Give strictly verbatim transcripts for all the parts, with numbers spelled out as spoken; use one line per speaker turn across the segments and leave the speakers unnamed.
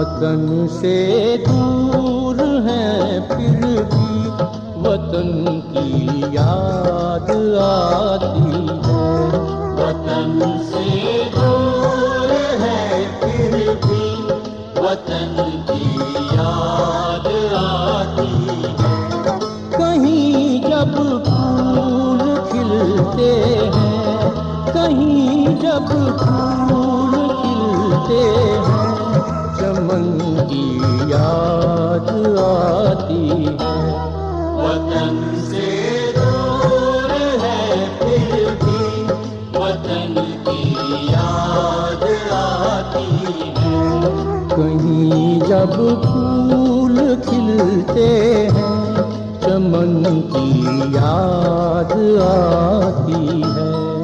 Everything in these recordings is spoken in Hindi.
वतन से दूर हैं फिर भी वतन की याद आती है।
वतन से दूर है फिर भी वतन की याद आती है।
कहीं जब फूल खिलते हैं, कहीं जब फूल खिलते हैं, चमन की याद आती है।
वतन से दूर है फिर भी वतन की याद आती है।
कहीं जब फूल खिलते हैं, चमन की याद आती है।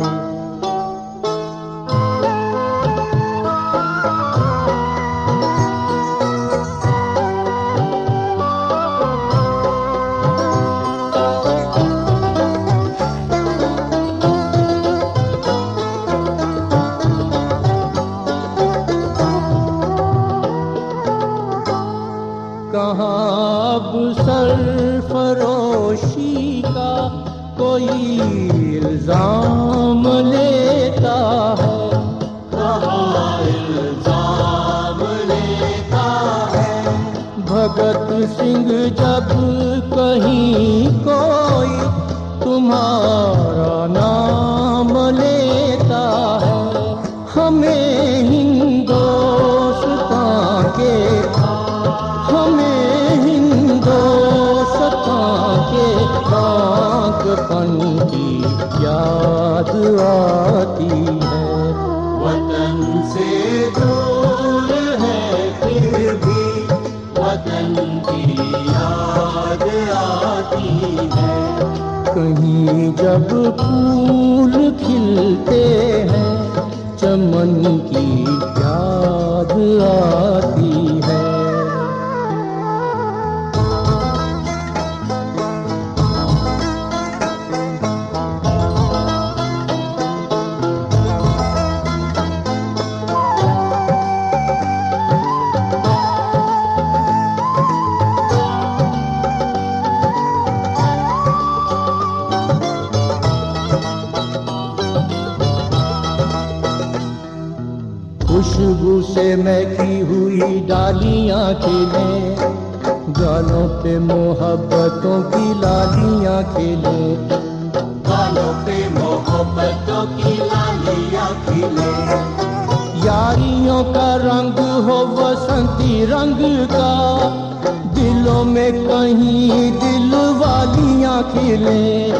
कहाँ अब सरफरोशी का कोई इल्जाम लेता है।
कहाँ इल्जाम लेता है।
भगत सिंह जब कहीं कोई तुम्हारा नाम लेता है, हमें हिंदुस्तान के हमें हिंदुस्तान के बागपन की याद आती है।
वतन से दूर है फिर भी वतन की याद आती है।
कहीं जब फूल खिलते हैं, चमन की याद आती है। खुशबू से महकी हुई डालियां खिले, गालों पे मोहब्बतों की लालियां खिले।
गालों पे मोहब्बतों की लालियां खिले।
यारियों का रंग हो बसंती रंग का, दिलों में कहीं दिल वालियां खिले।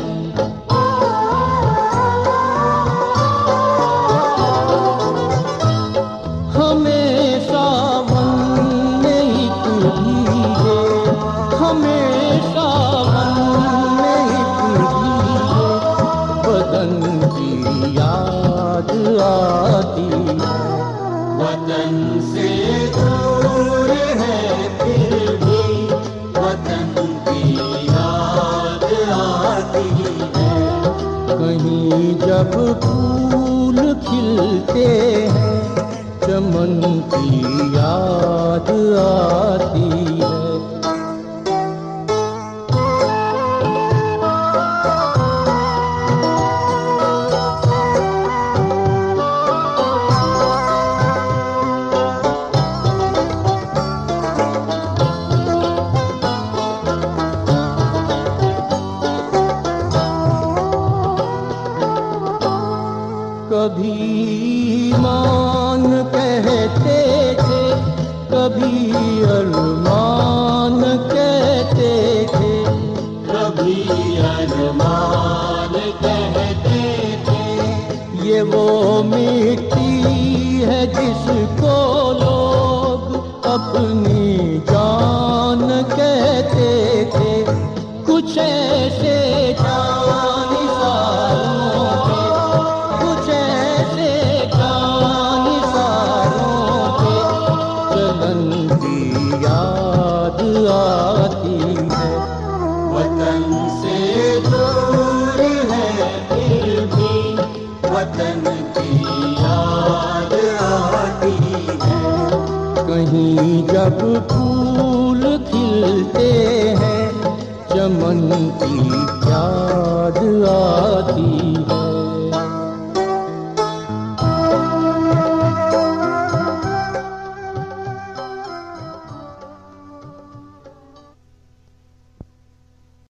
हमेशा मन में एक भीगे बदन की याद आती है।
वतन से दूर है फिर भी वतन की याद आती है।
कहीं जब फूल खिलते हैं, चमन की याद आती है। कभी मान कहते थे, कभी अरमान कहते थे।
कभी अरमान कहते थे।
ये वो मिट्टी है जिसको लोग अपनी जान कहते थे। कुछ ऐसे जानिसारों के, कुछ ऐसे जानिसारों के चलन की याद आती है।
वतन से दूर है फिर भी वतन की याद आती है।
कहीं जब फूल खिलते हैं चमन की याद आ